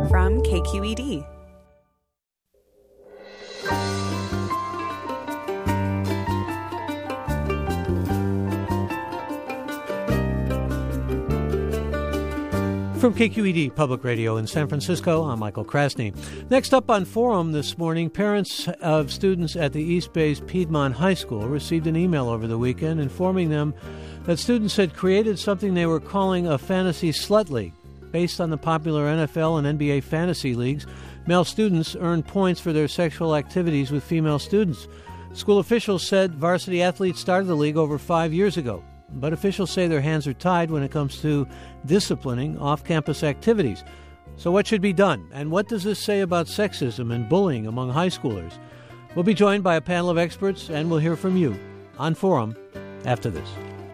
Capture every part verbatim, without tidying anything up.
from K Q E D. From K Q E D Public Radio in San Francisco, I'm Michael Krasny. Next up on Forum this morning, parents of students at the East Bay's Piedmont High School received an email over the weekend informing them that students had created something they were calling a fantasy slut league. Based on the popular N F L and N B A fantasy leagues, male students earn points for their sexual activities with female students. School officials said varsity athletes started the league over five years ago. But officials say their hands are tied when it comes to disciplining off-campus activities. So what should be done? And what does this say about sexism and bullying among high schoolers? We'll be joined by a panel of experts, and we'll hear from you on Forum after this.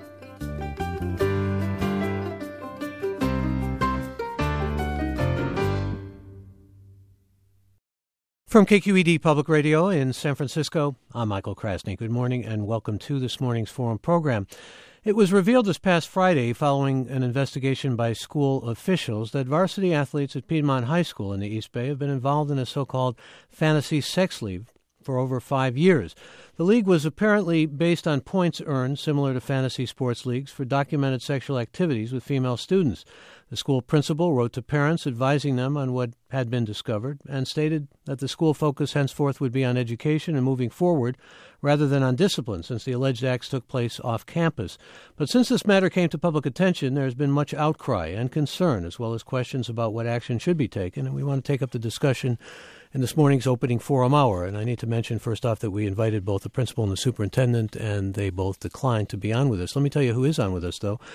From K Q E D Public Radio in San Francisco, I'm Michael Krasny. Good morning and welcome to this morning's Forum program. It was revealed this past Friday, following an investigation by school officials, that varsity athletes at Piedmont High School in the East Bay have been involved in a so-called fantasy sex league for over five years. The league was apparently based on points earned, similar to fantasy sports leagues, for documented sexual activities with female students. The school principal wrote to parents advising them on what had been discovered and stated that the school focus henceforth would be on education and moving forward rather than on discipline, since the alleged acts took place off campus. But since this matter came to public attention, there has been much outcry and concern, as well as questions about what action should be taken, and we want to take up the discussion in this morning's opening Forum Hour. And I need to mention first off that we invited both the principal and the superintendent, and they both declined to be on with us. Let me tell you who is on with us, though.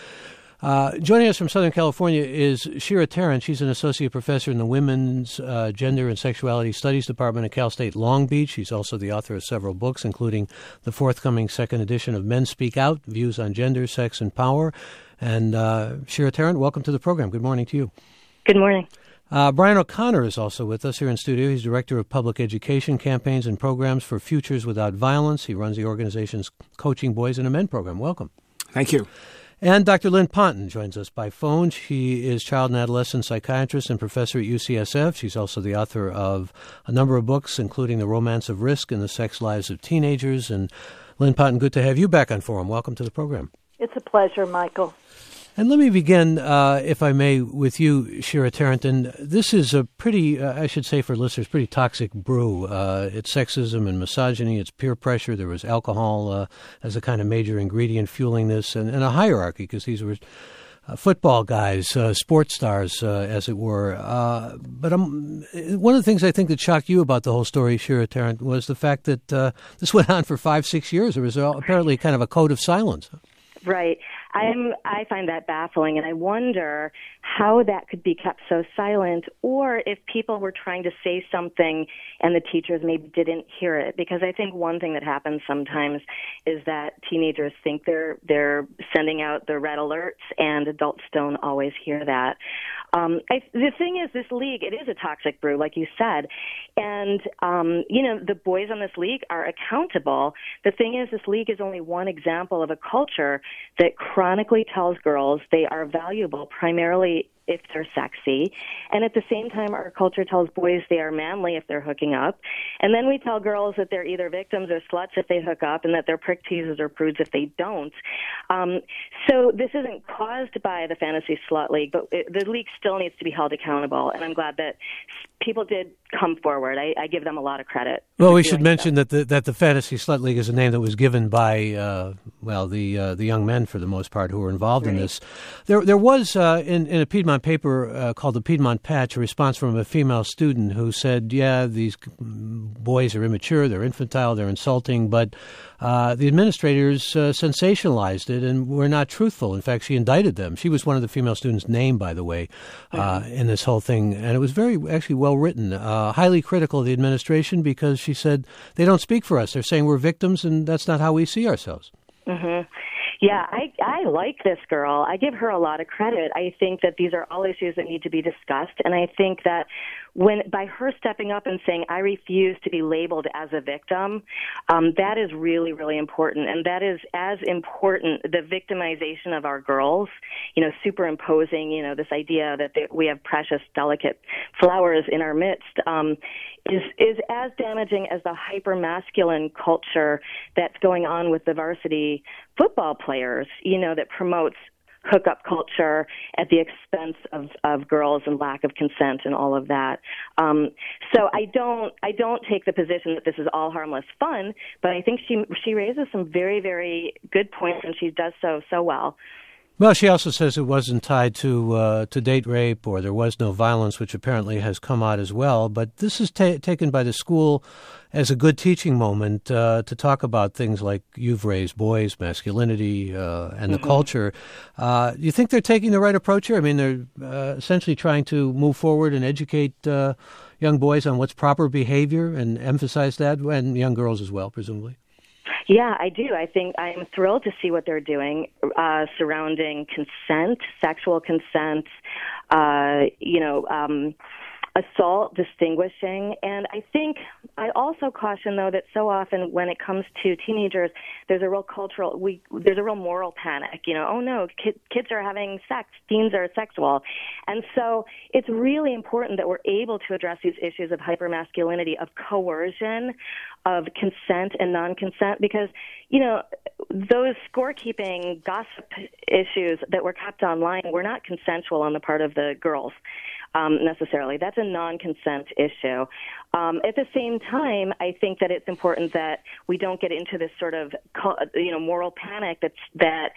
Uh, joining us from Southern California is Shira Tarrant. She's an associate professor in the Women's uh, Gender and Sexuality Studies Department at Cal State Long Beach. She's also the author of several books, including the forthcoming second edition of Men Speak Out, Views on Gender, Sex, and Power. And uh, Shira Tarrant, welcome to the program. Good morning to you. Good morning. Uh, Brian O'Connor is also with us here in studio. He's Director of Public Education Campaigns and Programs for Futures Without Violence. He runs the organization's Coaching Boys and a Men program. Welcome. Thank you. And Doctor Lynn Ponton joins us by phone. She is child and adolescent psychiatrist and professor at U C S F. She's also the author of a number of books, including The Romance of Risk and the Sex Lives of Teenagers. And Lynn Ponton, good to have you back on Forum. Welcome to the program. It's a pleasure, Michael. And let me begin, uh, if I may, with you, Shira Tarrant. And this is a pretty, uh, I should say for listeners, pretty toxic brew. Uh, it's sexism and misogyny. It's peer pressure. There was alcohol uh, as a kind of major ingredient fueling this, and, and a hierarchy, because these were uh, football guys, uh, sports stars, uh, as it were. Uh, but um, one of the things I think that shocked you about the whole story, Shira Tarrant, was the fact that uh, this went on for five, six years. There was apparently kind of a code of silence. Right. I'm, I find that baffling, and I wonder how that could be kept so silent, or if people were trying to say something and the teachers maybe didn't hear it. Because I think one thing that happens sometimes is that teenagers think they're they're sending out the red alerts, and adults don't always hear that. Um, I, the thing is, this league, it is a toxic brew, like you said, and, um, you know, the boys on this league are accountable. The thing is, this league is only one example of a culture that chronically tells girls they are valuable primarily if they're sexy, and at the same time our culture tells boys they are manly if they're hooking up, and then we tell girls that they're either victims or sluts if they hook up, and that they're prick teasers or prudes if they don't. Um, so this isn't caused by the Fantasy Slut League, but it, the league still needs to be held accountable, and I'm glad that people did come forward. I, I give them a lot of credit. Well, we should mention that the, that the Fantasy Slut League is a name that was given by, uh, well, the uh, the young men, for the most part, who were involved right. in this. There there was, uh, in, in a Piedmont paper uh, called the Piedmont Patch, a response from a female student who said, yeah, these boys are immature, they're infantile, they're insulting, but uh, the administrators uh, sensationalized it and were not truthful. In fact, she indicted them. She was one of the female students named, by the way, uh, mm-hmm. in this whole thing, and it was very, actually well written, uh, highly critical of the administration, because she said, they don't speak for us. They're saying we're victims, and that's not how we see ourselves. Mm-hmm. Yeah, I, I like this girl. I give her a lot of credit. I think that these are all issues that need to be discussed, and I think that when by her stepping up and saying, I refuse to be labeled as a victim, um, that is really, really important. And that is as important, the victimization of our girls, you know, superimposing, you know, this idea that they, we have precious, delicate flowers in our midst, um, is, is as damaging as the hyper-masculine culture that's going on with the varsity football players, you know, that promotes hookup culture at the expense of, of girls and lack of consent and all of that. Um, so I don't I don't take the position that this is all harmless fun, but I think she she raises some very, very good points, and she does so so well. Well, she also says it wasn't tied to uh, to date rape, or there was no violence, which apparently has come out as well. But this is ta- taken by the school as a good teaching moment uh, to talk about things like you've raised boys, masculinity, uh, and the mm-hmm. culture. Uh, do you think they're taking the right approach here? I mean, they're uh, essentially trying to move forward and educate uh, young boys on what's proper behavior and emphasize that, and young girls as well, presumably. Yeah, I do. I think I'm thrilled to see what they're doing uh, surrounding consent, sexual consent, uh, you know, um, assault, distinguishing. And I think I also caution, though, that so often when it comes to teenagers, there's a real cultural, we there's a real moral panic. You know, oh no, kid, kids are having sex, teens are sexual. And so it's really important that we're able to address these issues of hypermasculinity, of coercion, of consent and non-consent, because, you know, those scorekeeping gossip issues that were kept online were not consensual on the part of the girls. Um, necessarily. That's a non-consent issue. Um, at the same time, I think that it's important that we don't get into this sort of, you know, moral panic that's, that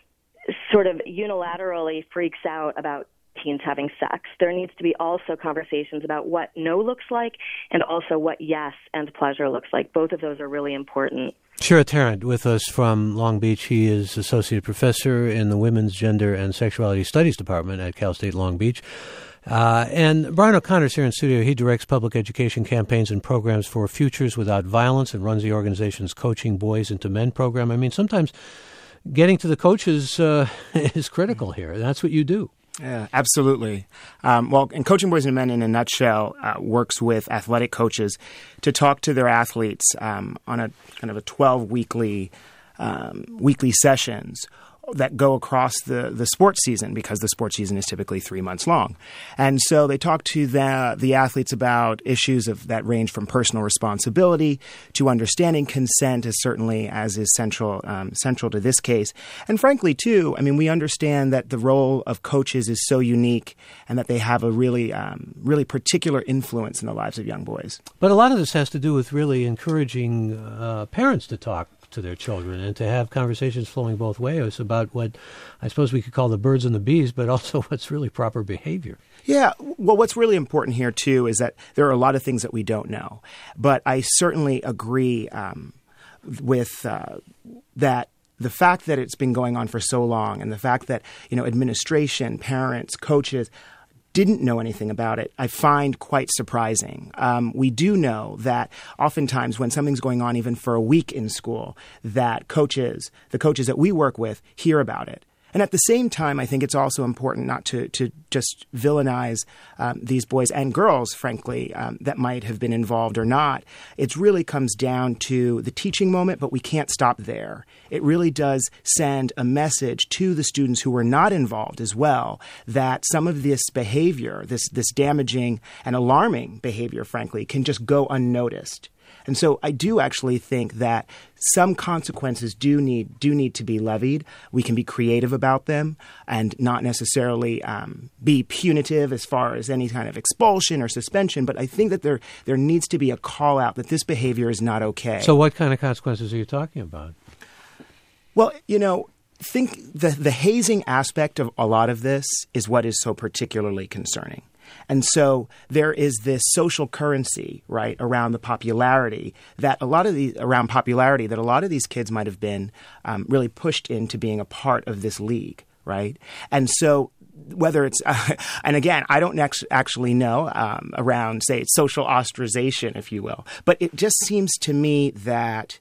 sort of unilaterally freaks out about teens having sex. There needs to be also conversations about what no looks like and also what yes and pleasure looks like. Both of those are really important. Shira Tarrant with us from Long Beach. He is Associate Professor in the Women's Gender and Sexuality Studies Department at Cal State Long Beach. Uh, and Brian O'Connor's here in studio. He directs public education campaigns and programs for Futures Without Violence and runs the organization's Coaching Boys into Men program. I mean, sometimes getting to the coaches uh, is critical here. That's what you do. Yeah, absolutely. Um, well, and Coaching Boys and Men, in a nutshell, uh, works with athletic coaches to talk to their athletes um, on a kind of a twelve weekly um, weekly sessions that go across the, the sports season, because the sports season is typically three months long. And so they talk to the, the athletes about issues of that range from personal responsibility to understanding consent, as certainly as is central um, central to this case. And frankly, too, I mean, we understand that the role of coaches is so unique and that they have a really, um, really particular influence in the lives of young boys. But a lot of this has to do with really encouraging uh, parents to talk to their children and to have conversations flowing both ways about what I suppose we could call the birds and the bees, but also what's really proper behavior. Yeah. Well, what's really important here, too, is that there are a lot of things that we don't know. But I certainly agree um, with uh, that. The fact that it's been going on for so long and the fact that, you know, administration, parents, coaches didn't know anything about it, I find quite surprising. Um, we do know that oftentimes when something's going on even for a week in school, that coaches, the coaches that we work with, hear about it. And at the same time, I think it's also important not to, to just villainize um, these boys and girls, frankly, um, that might have been involved or not. It really comes down to the teaching moment, but we can't stop there. It really does send a message to the students who were not involved as well, that some of this behavior, this, this damaging and alarming behavior, frankly, can just go unnoticed. And so I do actually think that some consequences do need do need to be levied. We can be creative about them and not necessarily um, be punitive as far as any kind of expulsion or suspension. But I think that there there needs to be a call out that this behavior is not okay. So what kind of consequences are you talking about? Well, you know, think the the hazing aspect of a lot of this is what is so particularly concerning. And so there is this social currency, right, around the popularity that a lot of these around popularity that a lot of these kids might have been um, really pushed into being a part of this league, right? And so whether it's uh, and again, I don't next actually know um, around, say, social ostracization, if you will, but it just seems to me that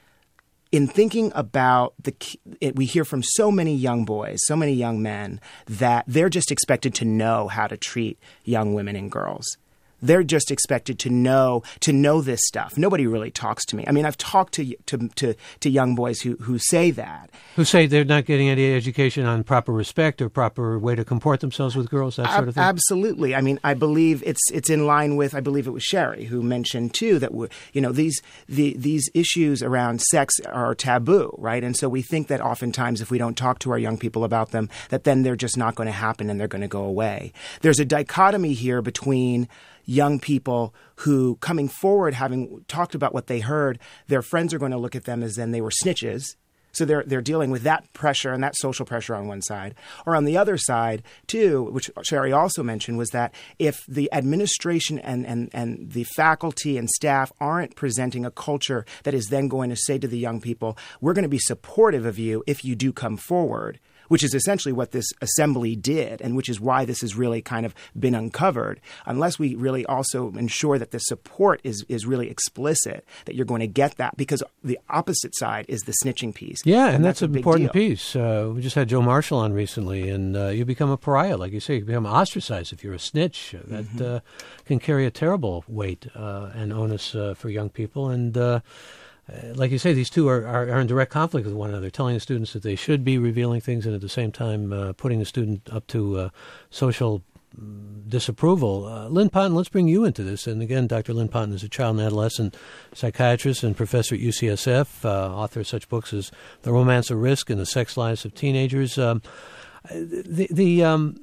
in thinking about the, it, we hear from so many young boys, so many young men, that they're just expected to know how to treat young women and girls. They're just expected to know to know this stuff. Nobody really talks to me. I mean, I've talked to to to, to young boys who, who say that. Who say they're not getting any education on proper respect or proper way to comport themselves with girls, that sort of thing? Absolutely. I mean, I believe it's it's in line with, I believe it was Sherry who mentioned, too, that, you know, these the these issues around sex are taboo, right? And so we think that oftentimes if we don't talk to our young people about them, that then they're just not going to happen and they're going to go away. There's a dichotomy here between young people who, coming forward, having talked about what they heard, their friends are going to look at them as then they were snitches. So they're they're dealing with that pressure and that social pressure on one side. Or on the other side, too, which Sherry also mentioned, was that if the administration and, and, and the faculty and staff aren't presenting a culture that is then going to say to the young people, we're going to be supportive of you if you do come forward, which is essentially what this assembly did, and which is why this has really kind of been uncovered. Unless we really also ensure that the support is, is really explicit, that you're going to get that, because the opposite side is the snitching piece. Yeah, and, and that's, that's an important deal. piece. Uh, we just had Joe Marshall on recently, and uh, you become a pariah, like you say. You become ostracized if you're a snitch. That mm-hmm. uh, can carry a terrible weight uh, and onus uh, for young people, and uh, Uh, like you say, these two are, are, are in direct conflict with one another, telling the students that they should be revealing things and at the same time uh, putting the student up to uh, social um, disapproval. Uh, Lynn Ponton, let's bring you into this. And again, Doctor Lynn Ponton is a child and adolescent psychiatrist and professor at U C S F, uh, author of such books as The Romance of Risk and The Sex Lives of Teenagers. Um, the the um,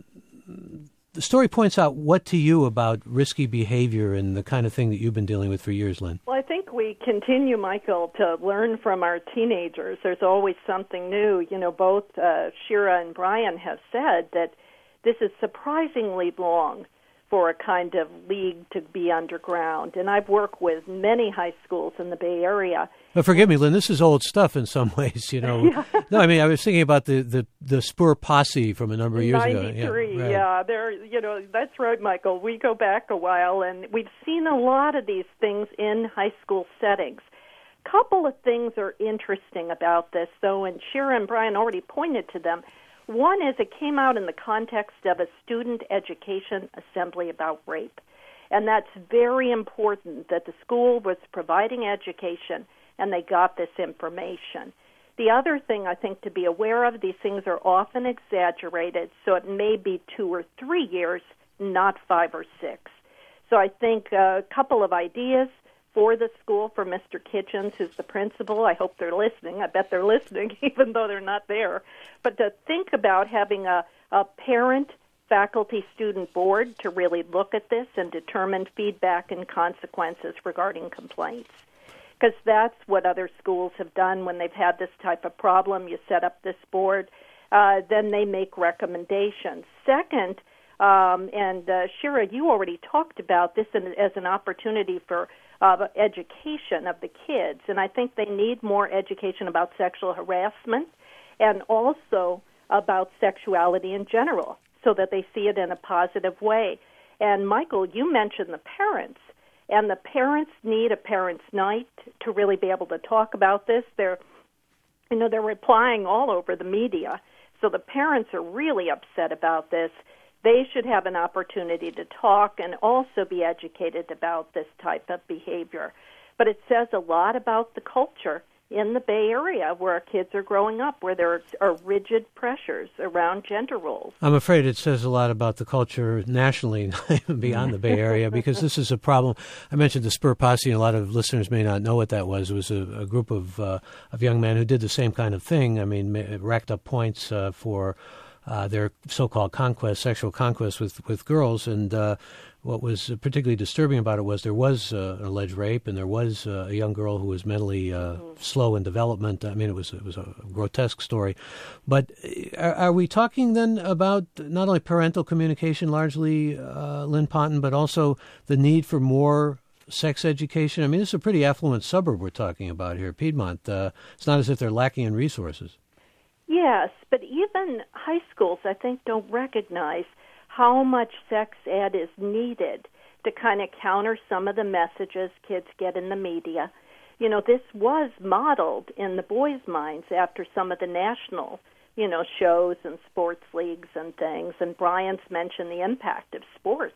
The story points out what to you about risky behavior and the kind of thing that you've been dealing with for years, Lynn? Well, I think we continue, Michael, to learn from our teenagers. There's always something new. You know, both uh, Shira and Brian have said that this is surprisingly long for a kind of league to be underground. And I've worked with many high schools in the Bay Area. But forgive me, Lynn, this is old stuff in some ways, you know. Yeah. No, I mean, I was thinking about the, the, the Spur Posse from a number of years ninety-three, ago. Yeah, right. yeah, they're, you know, that's right, Michael. We go back a while, and we've seen a lot of these things in high school settings. Couple of things are interesting about this, though, and Shira and Brian already pointed to them. One is it came out in the context of a student education assembly about rape. And that's very important that the school was providing education and they got this information. The other thing I think to be aware of, these things are often exaggerated, so it may be two or three years, not five or six. So I think a couple of ideas for the school, for Mister Kitchens, who's the principal. I hope they're listening. I bet they're listening, even though they're not there. But to think about having a, a parent, faculty, student board to really look at this and determine feedback and consequences regarding complaints. Because that's what other schools have done when they've had this type of problem. You set up this board, uh, then they make recommendations. Second, um, and uh, Shira, you already talked about this in, as an opportunity for uh, education of the kids, and I think they need more education about sexual harassment and also about sexuality in general so that they see it in a positive way. And, Michael, you mentioned the parents. And the parents need a parents' night to really be able to talk about this. They're, you know, they're replying all over the media. So the parents are really upset about this. They should have an opportunity to talk and also be educated about this type of behavior. But it says a lot about the culture in the Bay Area where our kids are growing up, where there are rigid pressures around gender roles. I'm afraid it says a lot about the culture nationally, even beyond the Bay Area, because this is a problem. I mentioned the Spur Posse, and a lot of listeners may not know what that was. It was a, a group of uh, of young men who did the same kind of thing. I mean, racked up points uh, for uh, their so-called conquest, sexual conquest with, with girls, and uh, what was particularly disturbing about it was there was uh, an alleged rape, and there was uh, a young girl who was mentally uh, mm-hmm. slow in development. I mean, it was it was a grotesque story. But are, are we talking then about not only parental communication, largely, uh, Lynn Ponton, but also the need for more sex education? I mean, this is a pretty affluent suburb we're talking about here, Piedmont. Uh, it's not as if they're lacking in resources. Yes, but even high schools, I think, don't recognize how much sex ed is needed to kind of counter some of the messages kids get in the media. You know, this was modeled in the boys' minds after some of the national, you know, shows and sports leagues and things. And Brian's mentioned the impact of sports,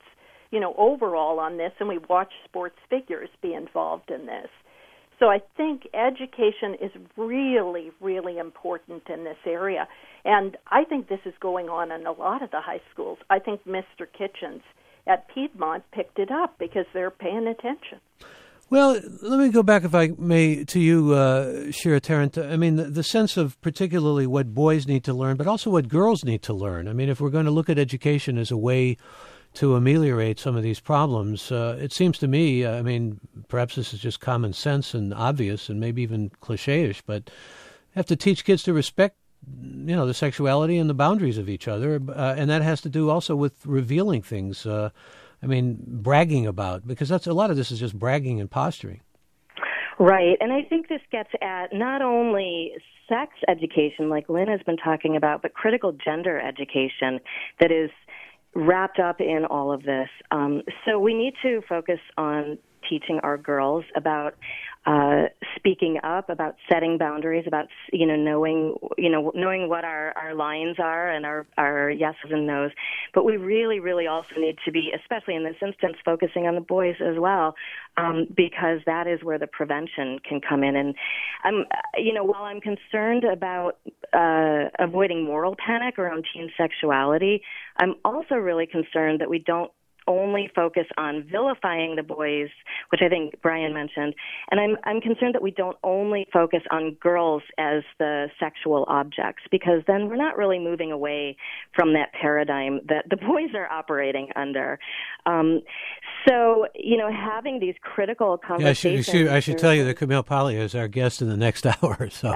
you know, overall on this, and we watch sports figures be involved in this. So I think education is really, really important in this area. And I think this is going on in a lot of the high schools. I think Mister Kitchens at Piedmont picked it up because they're paying attention. Well, let me go back, if I may, to you, uh, Shira Tarrant. I mean, the, the sense of particularly what boys need to learn, but also what girls need to learn. I mean, if we're going to look at education as a way to ameliorate some of these problems, uh, it seems to me, uh, I mean, perhaps this is just common sense and obvious and maybe even cliche-ish, but have to teach kids to respect, you know, the sexuality and the boundaries of each other. Uh, and that has to do also with revealing things, uh, I mean, bragging about, because that's a lot of this is just bragging and posturing. Right, and I think this gets at not only sex education, like Lynn has been talking about, but critical gender education that is wrapped up in all of this. Um, so we need to focus on teaching our girls about uh, speaking up, about setting boundaries, about, you know, knowing, you know, knowing what our, our lines are and our, our yeses and nos. But we really, really also need to be, especially in this instance, focusing on the boys as well, um, because that is where the prevention can come in. And, I'm, you know, while I'm concerned about uh, avoiding moral panic around teen sexuality, I'm also really concerned that we don't only focus on vilifying the boys, which I think Brian mentioned, and I'm I'm concerned that we don't only focus on girls as the sexual objects, because then we're not really moving away from that paradigm that the boys are operating under. Um, so, you know, having these critical conversations. Yeah, I should, I should tell you that Camille Paglia is our guest in the next hour. So,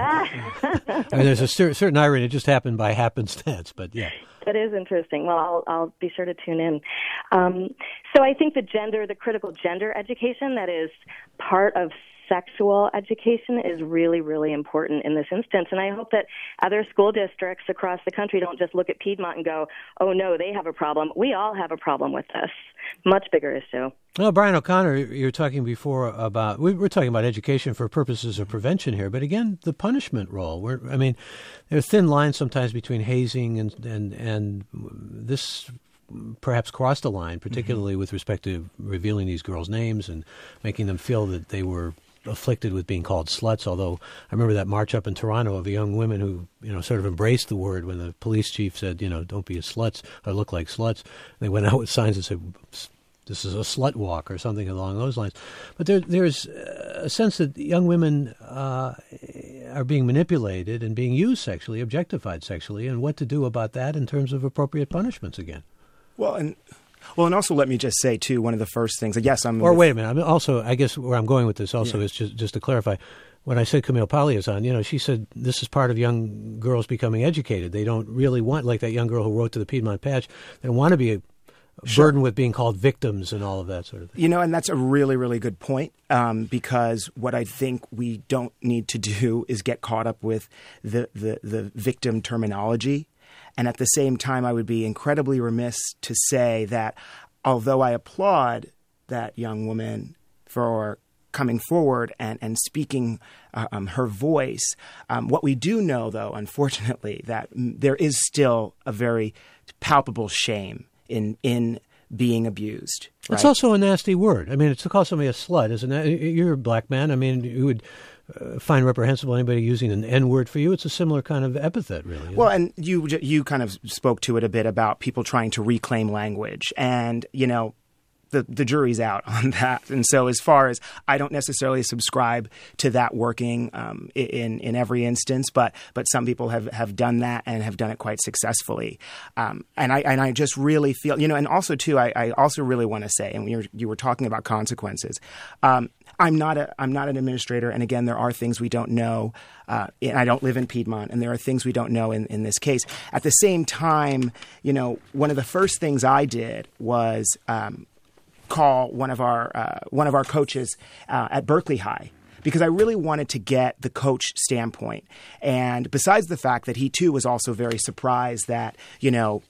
I mean, there's a cer- certain irony. It just happened by happenstance, but yeah. That is interesting. Well, I'll, I'll be sure to tune in. Um, so I think the gender, the critical gender education that is part of sexual education is really, really important in this instance. And I hope that other school districts across the country don't just look at Piedmont and go, oh, no, they have a problem. We all have a problem with this. Much bigger issue. Well, Brian O'Connor, you were talking before about, we we're talking about education for purposes of prevention here, but again, the punishment role. We're, I mean, there are thin lines sometimes between hazing and, and, and this perhaps crossed a line, particularly mm-hmm. with respect to revealing these girls' names and making them feel that they were afflicted with being called sluts, although I remember that march up in Toronto of young women who, you know, sort of embraced the word when the police chief said, you know, don't be a sluts or look like sluts. They went out with signs that said, this is a slut walk or something along those lines. But there, there's a sense that young women uh, are being manipulated and being used sexually, objectified sexually, and what to do about that in terms of appropriate punishments again. Well, and Well, and also let me just say, too, one of the first things, yes, I'm... Or wait a minute, I mean, also, I guess where I'm going with this also yeah. is just, just to clarify, when I said Camille Paglia is on, you know, she said this is part of young girls becoming educated. They don't really want, like that young girl who wrote to the Piedmont Patch, they don't want to be a sure. burdened with being called victims and all of that sort of thing. You know, and that's a really, really good point, um, because what I think we don't need to do is get caught up with the, the, the victim terminology. And at the same time, I would be incredibly remiss to say that although I applaud that young woman for coming forward and, and speaking uh, um, her voice, um, what we do know, though, unfortunately, that m- there is still a very palpable shame in in being abused. Right? It's also a nasty word. I mean, to call somebody a slut, isn't it? You're a black man. I mean, you would uh, find reprehensible anybody using an N-word for you. It's a similar kind of epithet, really. Well, and you you kind of spoke to it a bit about people trying to reclaim language. And, you know, the, the jury's out on that. And so as far as I don't necessarily subscribe to that working um, in in every instance, but but some people have, have done that and have done it quite successfully. Um, and I and I just really feel, you know, and also, too, I, I also really want to say, and we were, you were talking about consequences. Um, I'm not a I'm not an administrator. And again, there are things we don't know. Uh, and I don't live in Piedmont, and there are things we don't know in, in this case. At the same time, you know, one of the first things I did was um, call one of our uh, one of our coaches uh, at Berkeley High, because I really wanted to get the coach standpoint. And besides the fact that he, too, was also very surprised that, you know,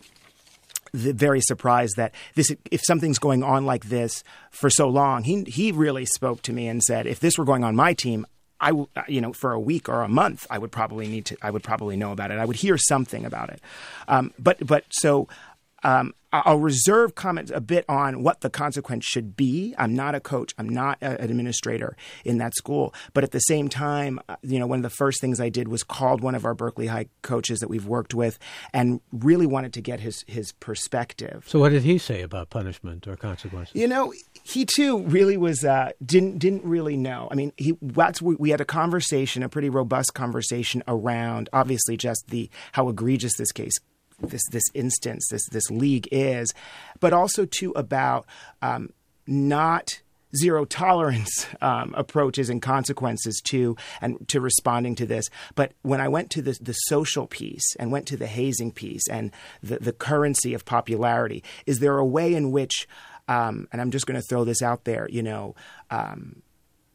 the, very surprised that this, if something's going on like this for so long, he he really spoke to me and said, if this were going on my team, I, you know, for a week or a month, I would probably need to, I would probably know about it. I would hear something about it. Um, but, but so, um, I'll reserve comments a bit on what the consequence should be. I'm not a coach. I'm not a, an administrator in that school. But at the same time, you know, one of the first things I did was called one of our Berkeley High coaches that we've worked with and really wanted to get his, his perspective. So what did he say about punishment or consequences? You know, he too really was uh, didn't didn't really know. I mean, he that's we had a conversation, a pretty robust conversation around obviously just the how egregious this case. This this instance, this this league is, but also too about um, not zero tolerance um, approaches and consequences to and to responding to this. But when I went to the the social piece and went to the hazing piece and the the currency of popularity, is there a way in which, um, and I'm just going to throw this out there, you know. Um,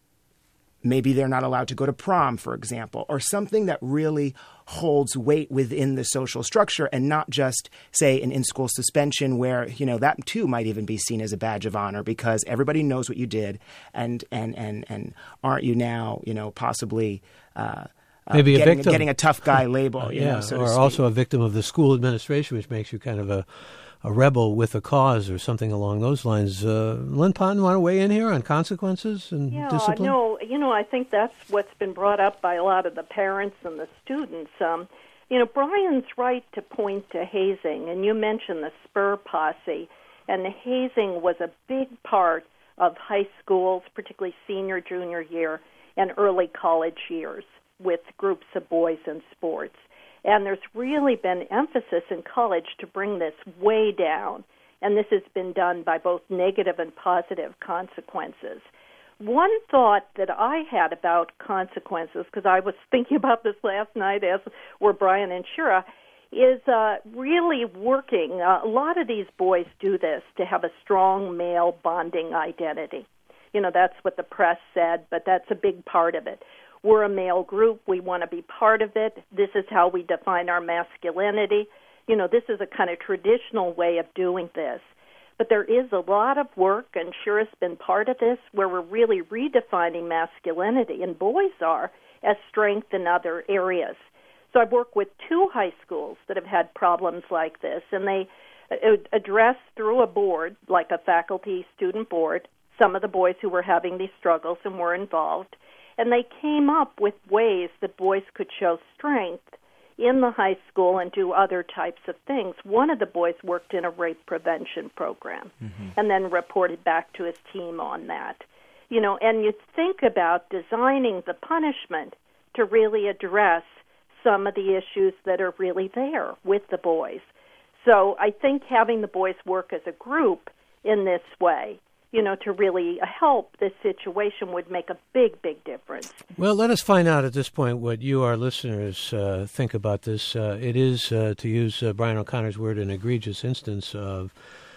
Maybe they're not allowed to go to prom, for example, or something that really holds weight within the social structure and not just, say, an in-school suspension where, you know, that too might even be seen as a badge of honor because everybody knows what you did and and and, and aren't you now, you know, possibly uh, Maybe uh, a getting, victim. getting a tough guy label, you yeah, know, so or to speak. Also a victim of the school administration, which makes you kind of a a rebel with a cause or something along those lines. Uh, Lynn Ponton, want to weigh in here on consequences and yeah, discipline? No, you know, I think that's what's been brought up by a lot of the parents and the students. Um, you know, Brian's right to point to hazing, and you mentioned the Spur Posse, and the hazing was a big part of high schools, particularly senior, junior year, and early college years with groups of boys in sports. And there's really been emphasis in college to bring this way down. And this has been done by both negative and positive consequences. One thought that I had about consequences, because I was thinking about this last night, as were Brian and Shira, is uh, really working. Uh, a lot of these boys do this to have a strong male bonding identity. You know, that's what the press said, but that's a big part of it. We're a male group. We want to be part of it. This is how we define our masculinity. You know, this is a kind of traditional way of doing this. But there is a lot of work, and Shira's been part of this, where we're really redefining masculinity, and boys are, as strength in other areas. So I've worked with two high schools that have had problems like this, and they address through a board, like a faculty-student board, some of the boys who were having these struggles and were involved. And they came up with ways that boys could show strength in the high school and do other types of things. One of the boys worked in a rape prevention program mm-hmm. and then reported back to his team on that. You know, and you think about designing the punishment to really address some of the issues that are really there with the boys. So I think having the boys work as a group in this way, you know, to really help this situation would make a big, big difference. Well, let us find out at this point what you, our listeners, uh, think about this. Uh, it is, uh, to use uh, Brian O'Connor's word, an egregious instance of,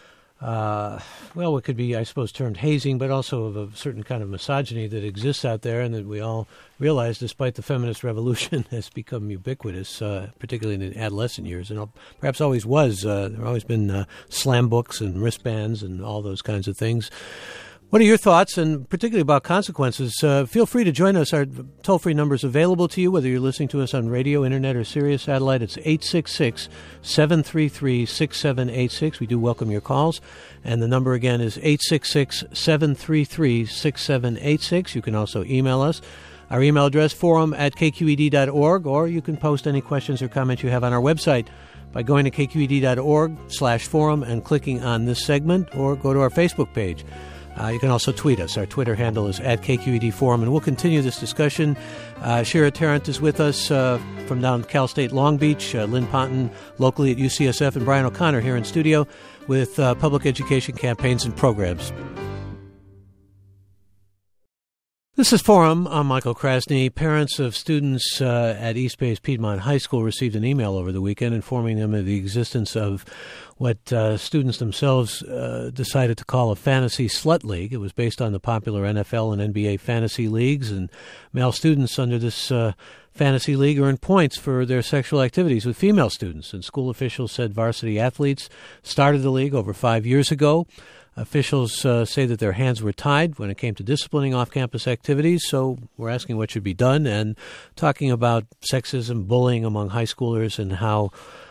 uh, well, what could be, I suppose, termed hazing, but also of a certain kind of misogyny that exists out there and that we all realize, despite the feminist revolution, has become ubiquitous, uh, particularly in the adolescent years, and perhaps always was. Uh, there have always been uh, slam books and wristbands and all those kinds of things. What are your thoughts, and particularly about consequences? Uh, feel free to join us. Our toll-free number is available to you, whether you're listening to us on radio, internet, or Sirius Satellite. It's eight six six, seven three three, six seven eight six. We do welcome your calls. And the number again is eight six six, seven three three, six seven eight six. You can also email us. Our email address, forum at k q e d dot org, or you can post any questions or comments you have on our website by going to k q e d dot org slash forum and clicking on this segment, or go to our Facebook page. Uh, you can also tweet us. Our Twitter handle is at K Q E D Forum, and we'll continue this discussion. Uh, Shira Tarrant is with us uh, from down Cal State Long Beach, uh, Lynn Ponton locally at U C S F, and Brian O'Connor here in studio with uh, public education campaigns and programs. This is Forum. I'm Michael Krasny. Parents of students uh, at East Bay's Piedmont High School received an email over the weekend informing them of the existence of what uh, students themselves uh, decided to call a fantasy slut league. It was based on the popular N F L and N B A fantasy leagues, and male students under this uh, fantasy league earned points for their sexual activities with female students. And school officials said varsity athletes started the league over five years ago. Officials uh, say that their hands were tied when it came to disciplining off-campus activities, so we're asking what should be done and talking about sexism, bullying among high schoolers, and how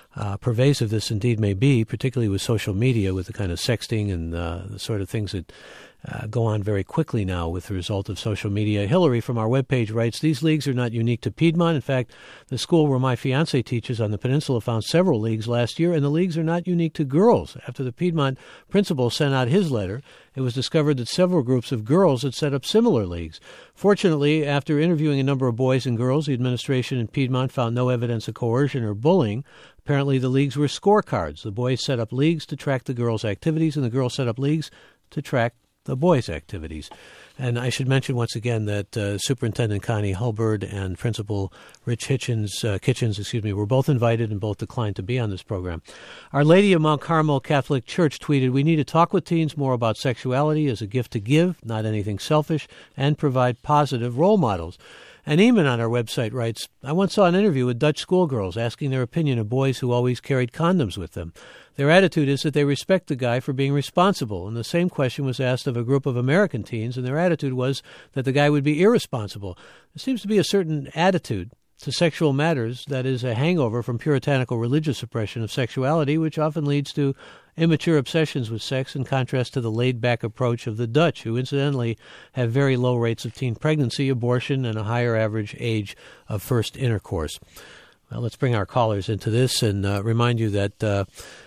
uh, pervasive this indeed may be, particularly with social media, with the kind of sexting and uh, the sort of things that Uh, go on very quickly now with the result of social media. Hillary from our webpage writes, these leagues are not unique to Piedmont. In fact, the school where my fiancé teaches on the peninsula found several leagues last year, and the leagues are not unique to girls. After the Piedmont principal sent out his letter, it was discovered that several groups of girls had set up similar leagues. Fortunately, after interviewing a number of boys and girls, the administration in Piedmont found no evidence of coercion or bullying. Apparently, the leagues were scorecards. The boys set up leagues to track the girls' activities, and the girls set up leagues to track the boys' activities. And I should mention once again that uh, Superintendent Connie Hulberd and Principal Rich Hitchens, uh, Kitchens, excuse me, were both invited and both declined to be on this program. Our Lady of Mount Carmel Catholic Church tweeted, we need to talk with teens more about sexuality as a gift to give, not anything selfish, and provide positive role models. And Eamon on our website writes, I once saw an interview with Dutch schoolgirls asking their opinion of boys who always carried condoms with them. Their attitude is that they respect the guy for being responsible. And the same question was asked of a group of American teens, and their attitude was that the guy would be irresponsible. There seems to be a certain attitude to sexual matters that is a hangover from puritanical religious suppression of sexuality, which often leads to immature obsessions with sex, in contrast to the laid-back approach of the Dutch, who incidentally have very low rates of teen pregnancy, abortion, and a higher average age of first intercourse. Well, let's bring our callers into this and uh, remind you that uh,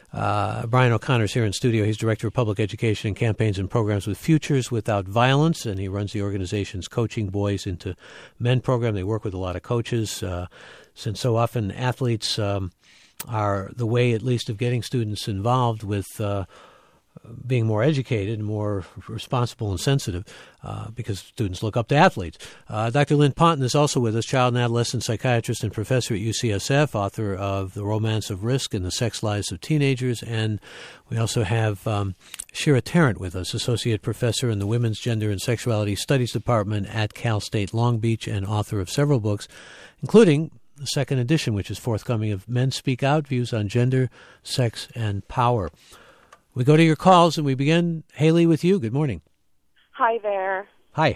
uh, Brian O'Connor's here in studio. He's Director of Public Education and Campaigns and Programs with Futures Without Violence, and he runs the organization's Coaching Boys into Men program. They work with a lot of coaches, uh, since so often athletes um, are the way, at least, of getting students involved with uh, being more educated and more responsible and sensitive, uh, because students look up to athletes. Uh, Doctor Lynn Ponton is also with us, child and adolescent psychiatrist and professor at U C S F, author of The Romance of Risk and the Sex Lives of Teenagers. And we also have um, Shira Tarrant with us, associate professor in the Women's Gender and Sexuality Studies Department at Cal State Long Beach and author of several books, including the second edition, which is forthcoming, of Men Speak Out, Views on Gender, Sex, and Power. We go to your calls, and we begin, Haley, with you. Good morning. Hi there. Hi.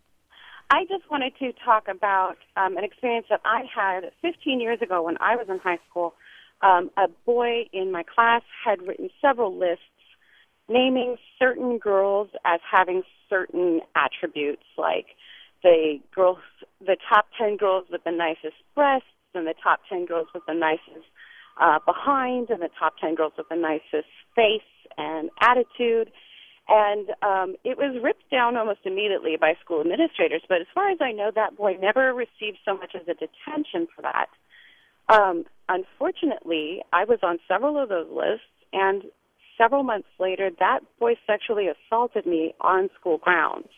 I just wanted to talk about um, an experience that I had fifteen years ago when I was in high school. Um, a boy in my class had written several lists naming certain girls as having certain attributes, like the girls, the top ten girls with the nicest breasts, and the top ten girls with the nicest uh, behind, and the top ten girls with the nicest face and attitude. And um, it was ripped down almost immediately by school administrators. But as far as I know, that boy never received so much as a detention for that. Um, unfortunately, I was on several of those lists, and several months later, that boy sexually assaulted me on school grounds.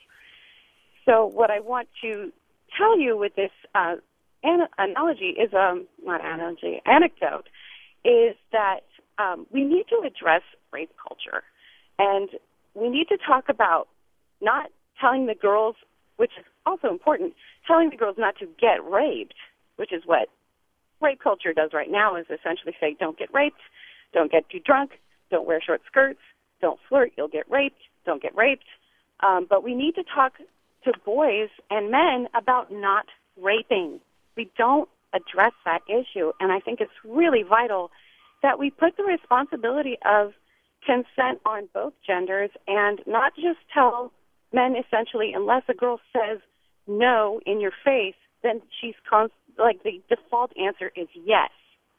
So what I want to tell you with this uh, an- analogy is, um, not analogy, anecdote, is that um, we need to address rape culture. And we need to talk about not telling the girls, which is also important, telling the girls not to get raped, which is what rape culture does right now, is essentially say, don't get raped, don't get too drunk, don't wear short skirts, don't flirt, you'll get raped, don't get raped. Um, but we need to talk to boys and men about not raping. We don't address that issue, and I think it's really vital that we put the responsibility of consent on both genders and not just tell men essentially, unless a girl says no in your face, then she's const- like the default answer is yes.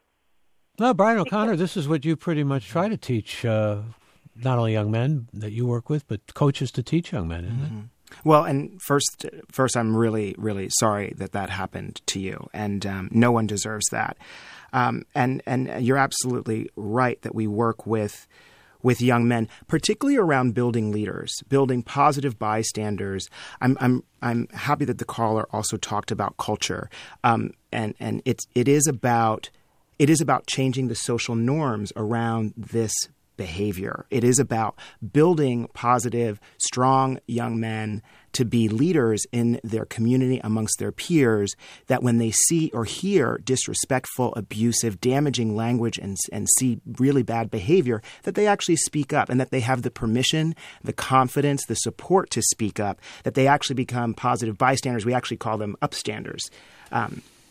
Well, Brian O'Connor, this is what you pretty much try to teach uh, not only young men that you work with, but coaches to teach young men, isn't mm-hmm. it? Well, and first, first, I'm really, really sorry that that happened to you, and um, no one deserves that. Um, and and you're absolutely right that we work with with young men, particularly around building leaders, building positive bystanders. I'm I'm I'm happy that the caller also talked about culture, um, and and it's it is about it is about changing the social norms around this behavior. It is about building positive, strong young men to be leaders in their community amongst their peers, that when they see or hear disrespectful, abusive, damaging language and, and see really bad behavior, that they actually speak up and that they have the permission, the confidence, the support to speak up, that they actually become positive bystanders. We actually call them upstanders. Um,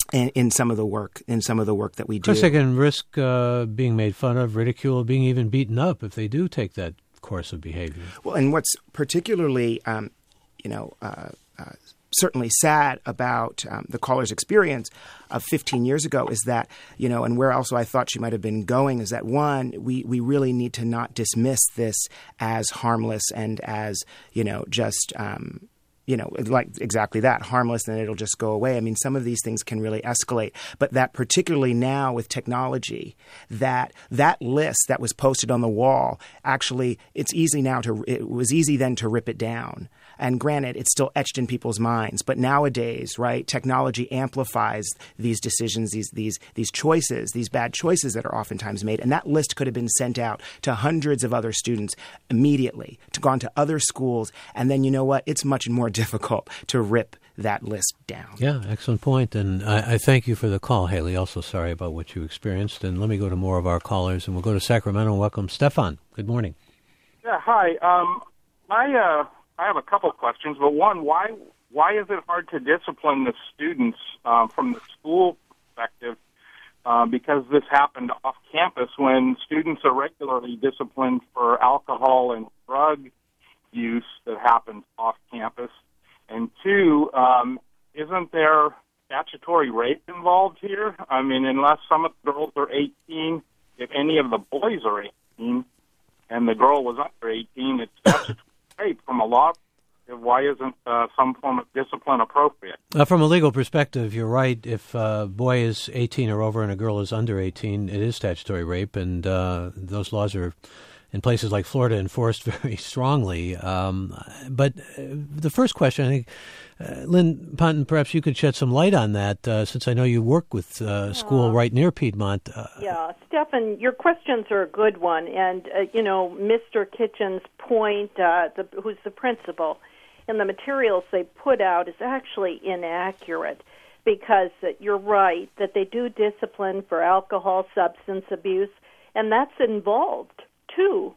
in, in some of the work, in some of the work that we do. Of course, they can risk uh, being made fun of, ridiculed, being even beaten up if they do take that course of behavior. Well, and what's particularly, um, you know, uh, uh, certainly sad about um, the caller's experience of fifteen years ago is that, you know, and where also I thought she might have been going is that, one, we, we really need to not dismiss this as harmless and as, you know, just um, you know, like exactly that, harmless, and it'll just go away. I mean, some of these things can really escalate. But that particularly now with technology, that that list that was posted on the wall, actually, it's easy now to, it was easy then to rip it down. And granted, it's still etched in people's minds. But nowadays, right, technology amplifies these decisions, these these these choices, these bad choices that are oftentimes made. And that list could have been sent out to hundreds of other students immediately, to gone to other schools. And then, you know what? It's much more difficult to rip that list down. Yeah, excellent point. And I, I thank you for the call, Haley. Also sorry about what you experienced. And let me go to more of our callers. And we'll go to Sacramento. Welcome, Stefan. Good morning. Yeah, hi. Um, I... Uh I have a couple of questions, but one, why why is it hard to discipline the students um, from the school perspective? Uh, because this happened off campus when students are regularly disciplined for alcohol and drug use that happens off campus. And two, um, isn't there statutory rape involved here? I mean, unless some of the girls are eighteen, if any of the boys are eighteen, and the girl was under eighteen, it's statutory rape from a law. Why isn't uh, some form of discipline appropriate? Uh, from a legal perspective, you're right. If a boy is eighteen or over and a girl is under eighteen, it is statutory rape, and uh, those laws are, in places like Florida, enforced very strongly. Um, but uh, the first question, I think, uh, Lynn Ponton, perhaps you could shed some light on that, uh, since I know you work with uh, a school uh, right near Piedmont. Uh, yeah, Stefan, your questions are a good one. And, uh, you know, Mister Kitchen's point, uh, the, who's the principal, and the materials they put out is actually inaccurate, because uh, you're right that they do discipline for alcohol, substance abuse, and that's involved, too,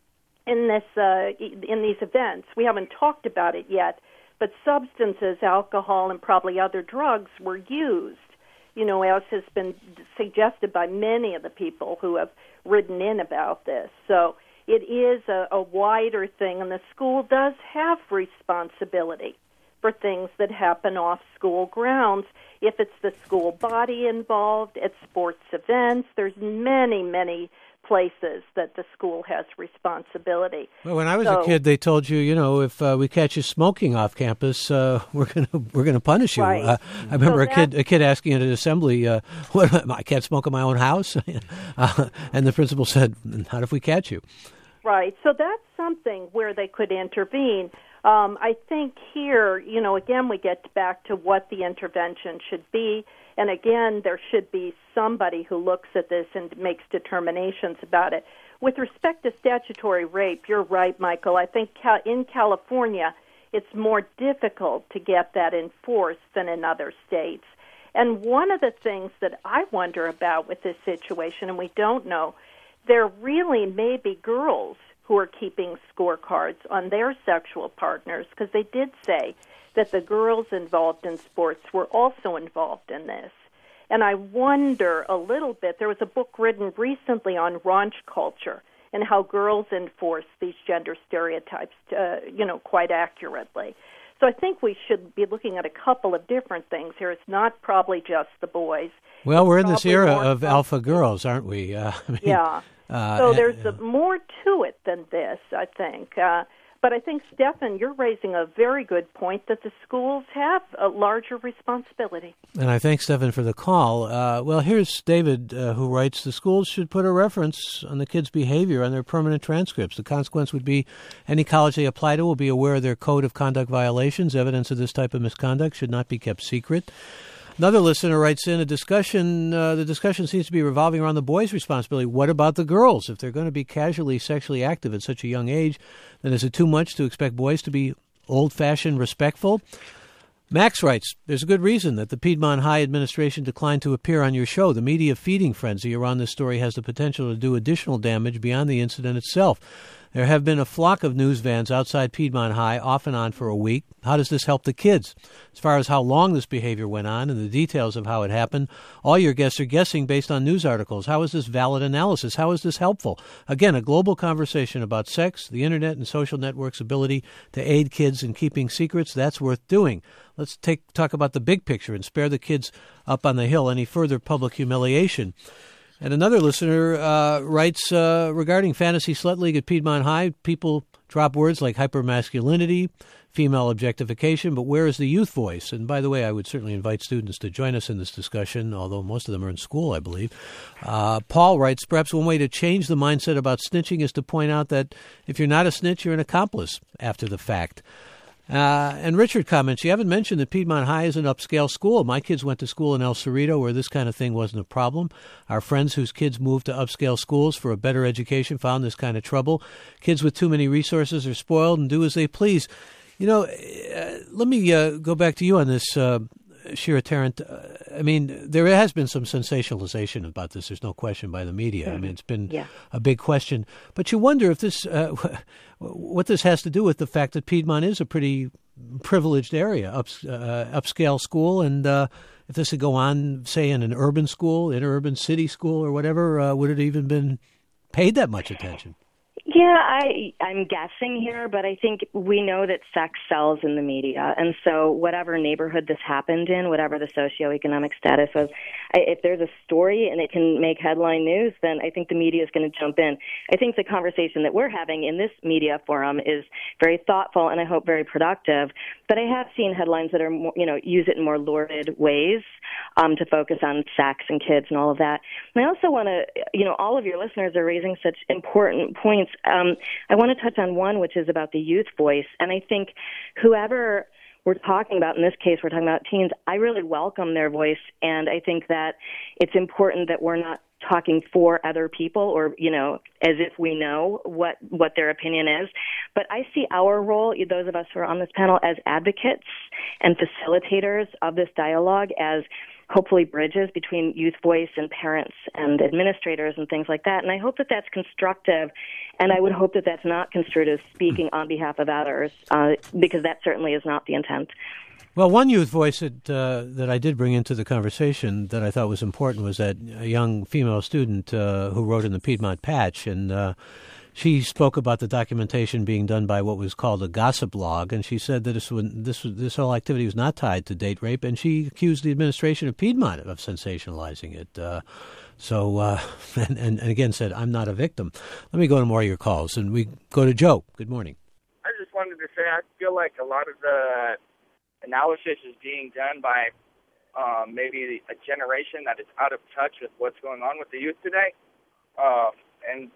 in this uh, in these events. We haven't talked about it yet, but substances, alcohol, and probably other drugs were used, you know, as has been suggested by many of the people who have written in about this. So it is a, a wider thing, and the school does have responsibility for things that happen off school grounds. If it's the school body involved at sports events, there's many, many places that the school has responsibility. Well, when I was so, a kid, they told you, you know, if uh, we catch you smoking off campus, uh, we're going to we're going to punish you. Right. Uh, I remember so a kid a kid asking at an assembly, uh, "What? I can't smoke in my own house," uh, and the principal said, "Not if we catch you." Right. So that's something where they could intervene. Um, I think here, you know, again, we get back to what the intervention should be. And again, there should be somebody who looks at this and makes determinations about it. With respect to statutory rape, you're right, Michael. I think in California, it's more difficult to get that enforced than in other states. And one of the things that I wonder about with this situation, and we don't know, there really may be girls who are keeping scorecards on their sexual partners, because they did say that the girls involved in sports were also involved in this. And I wonder a little bit, there was a book written recently on raunch culture and how girls enforce these gender stereotypes, uh, you know, quite accurately. So I think we should be looking at a couple of different things here. It's not probably just the boys. Well, it's we're in this era of fun. alpha girls, aren't we? Uh, I mean, yeah. Uh, so there's uh, more to it than this, I think. Uh, but I think, Stefan, you're raising a very good point that the schools have a larger responsibility. And I thank Stephen for the call. Uh, well, here's David, uh, who writes, the schools should put a reference on the kids' behavior on their permanent transcripts. The consequence would be any college they apply to will be aware of their code of conduct violations. Evidence of this type of misconduct should not be kept secret. Another listener writes in a discussion, uh, the discussion seems to be revolving around the boys' responsibility. What about the girls? If they're going to be casually sexually active at such a young age, then is it too much to expect boys to be old-fashioned respectful? Max writes, there's a good reason that the Piedmont High administration declined to appear on your show. The media feeding frenzy around this story has the potential to do additional damage beyond the incident itself. There have been a flock of news vans outside Piedmont High off and on for a week. How does this help the kids? As far as how long this behavior went on and the details of how it happened, all your guests are guessing based on news articles. How is this valid analysis? How is this helpful? Again, a global conversation about sex, the internet, and social networks' ability to aid kids in keeping secrets. That's worth doing. Let's take talk about the big picture and spare the kids up on the hill any further public humiliation. And another listener uh, writes uh, regarding Fantasy Slut League at Piedmont High, people drop words like hypermasculinity, female objectification, but where is the youth voice? And by the way, I would certainly invite students to join us in this discussion, although most of them are in school, I believe. Uh, Paul writes, perhaps one way to change the mindset about snitching is to point out that if you're not a snitch, you're an accomplice after the fact. Uh, and Richard comments, you haven't mentioned that Piedmont High is an upscale school. My kids went to school in El Cerrito where this kind of thing wasn't a problem. Our friends whose kids moved to upscale schools for a better education found this kind of trouble. Kids with too many resources are spoiled and do as they please. You know, uh, let me uh, go back to you on this, uh, Shira Tarrant. Uh, I mean, there has been some sensationalization about this. There's no question by the media. I mean, it's been yeah. a big question. But you wonder if this, uh, what this has to do with the fact that Piedmont is a pretty privileged area, up, uh, upscale school, and uh, if this would go on, say, in an urban school, interurban city school or whatever, uh, would it even been paid that much attention? Yeah, I, I'm guessing here, but I think we know that sex sells in the media. And so whatever neighborhood this happened in, whatever the socioeconomic status was, I, if there's a story and it can make headline news, then I think the media is going to jump in. I think the conversation that we're having in this media forum is very thoughtful and I hope very productive. But I have seen headlines that are, more, you know, use it in more lurid ways um, to focus on sex and kids and all of that. And I also want to, you know, all of your listeners are raising such important points. Um, I want to touch on one, which is about the youth voice. And I think whoever we're talking about, in this case, we're talking about teens, I really welcome their voice. And I think that it's important that we're not talking for other people or, you know, as if we know what, what their opinion is. But I see our role, those of us who are on this panel, as advocates and facilitators of this dialogue, as hopefully bridges between youth voice and parents and administrators and things like that. And I hope that that's constructive, and I would hope that that's not construed as speaking on behalf of others, uh, because that certainly is not the intent. Well, one youth voice that uh, that I did bring into the conversation that I thought was important was that a young female student uh, who wrote in the Piedmont Patch, and uh, she spoke about the documentation being done by what was called a gossip log, and she said that this this this whole activity was not tied to date rape, and she accused the administration of Piedmont of sensationalizing it. Uh, so, uh, and, and, and again said, I'm not a victim. Let me go to more of your calls, and we go to Joe. Good morning. I just wanted to say I feel like a lot of the analysis is being done by um, maybe a generation that is out of touch with what's going on with the youth today. Uh, and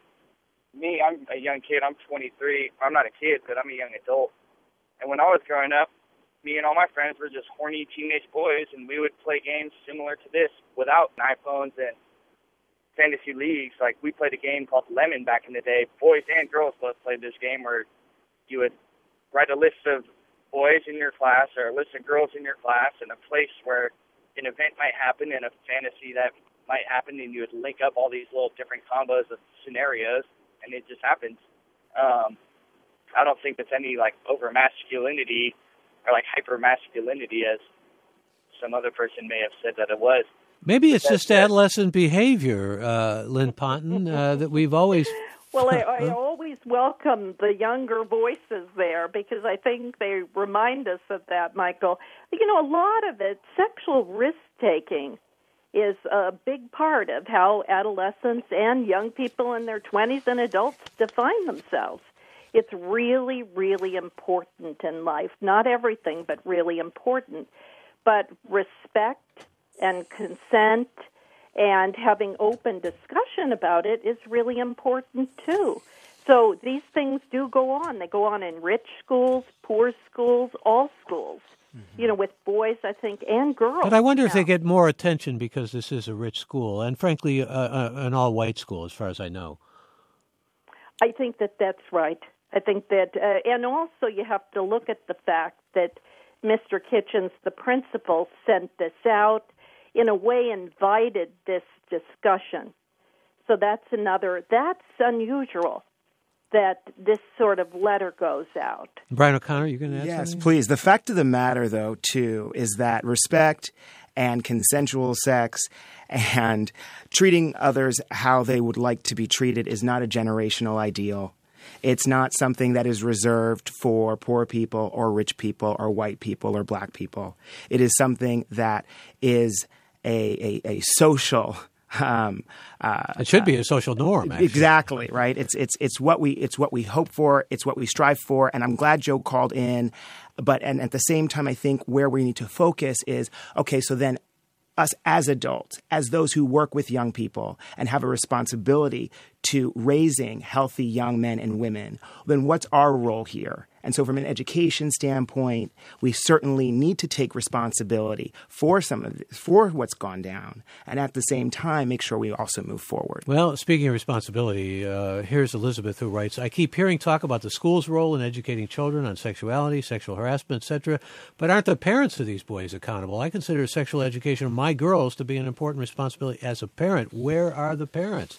me, I'm a young kid. I'm twenty-three. I'm not a kid, but I'm a young adult. And when I was growing up, me and all my friends were just horny teenage boys, and we would play games similar to this without iPhones and fantasy leagues. Like, we played a game called Lemon back in the day. Boys and girls both played this game where you would write a list of boys in your class or a list of girls in your class and a place where an event might happen and a fantasy that might happen, and you would link up all these little different combos of scenarios, and it just happens. Um, I don't think it's any, like, over-masculinity or, like, hyper-masculinity as some other person may have said that it was. Maybe it's just adolescent behavior, uh, Lynn Ponton, uh, that we've always... Well, I, I always welcome the younger voices there because I think they remind us of that, Michael. You know, a lot of it, sexual risk-taking, is a big part of how adolescents and young people in their twenties and adults define themselves. It's really, really important in life. Not everything, but really important. But respect and consent and having open discussion about it is really important, too. So these things do go on. They go on in rich schools, poor schools, all schools, mm-hmm. you know, with boys, I think, and girls. But I wonder now. if they get more attention because this is a rich school and, frankly, uh, uh, an all-white school, as far as I know. I think that that's right. I think that, uh, and also you have to look at the fact that Mister Kitchens, the principal, sent this out, in a way invited this discussion. So that's another, that's unusual. that this sort of letter goes out. Brian O'Connor, you going to add yes, something? Yes, please. The fact of the matter, though, too, is that respect and consensual sex and treating others how they would like to be treated is not a generational ideal. It's not something that is reserved for poor people or rich people or white people or black people. It is something that is a, a, a social Um, uh, it should be a social norm. Actually. Exactly right. It's it's it's what we it's what we hope for. It's what we strive for. And I'm glad Joe called in. But and at the same time, I think where we need to focus is okay. So then, us as adults, as those who work with young people and have a responsibility to raising healthy young men and women, then what's our role here? And so from an education standpoint, we certainly need to take responsibility for some of this, for what's gone down, and at the same time, make sure we also move forward. Well, speaking of responsibility, uh, here's Elizabeth who writes, I keep hearing talk about the school's role in educating children on sexuality, sexual harassment, et cetera, but aren't the parents of these boys accountable? I consider sexual education of my girls to be an important responsibility as a parent. Where are the parents?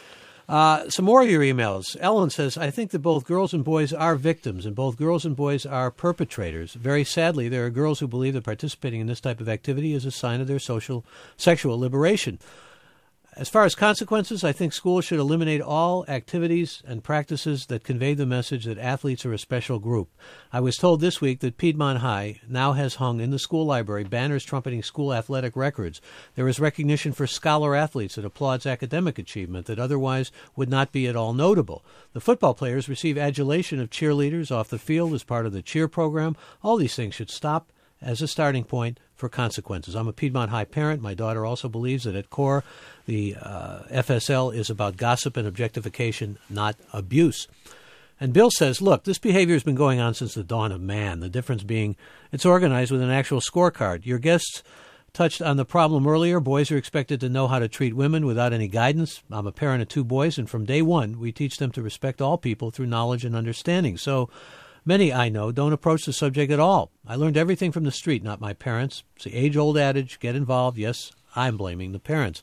Uh, some more of your emails. Ellen says, I think that both girls and boys are victims and both girls and boys are perpetrators. Very sadly, there are girls who believe that participating in this type of activity is a sign of their social sexual liberation. As far as consequences, I think schools should eliminate all activities and practices that convey the message that athletes are a special group. I was told this week that Piedmont High now has hung in the school library banners trumpeting school athletic records. There is recognition for scholar athletes that applauds academic achievement that otherwise would not be at all notable. The football players receive adulation of cheerleaders off the field as part of the cheer program. All these things should stop as a starting point for consequences. I'm a Piedmont High parent. My daughter also believes that at core, the uh, F S L is about gossip and objectification, not abuse. And Bill says, look, this behavior has been going on since the dawn of man, the difference being it's organized with an actual scorecard. Your guests touched on the problem earlier. Boys are expected to know how to treat women without any guidance. I'm a parent of two boys, and from day one, we teach them to respect all people through knowledge and understanding. So many I know don't approach the subject at all. I learned everything from the street, not my parents. It's the age-old adage, get involved. Yes, I'm blaming the parents.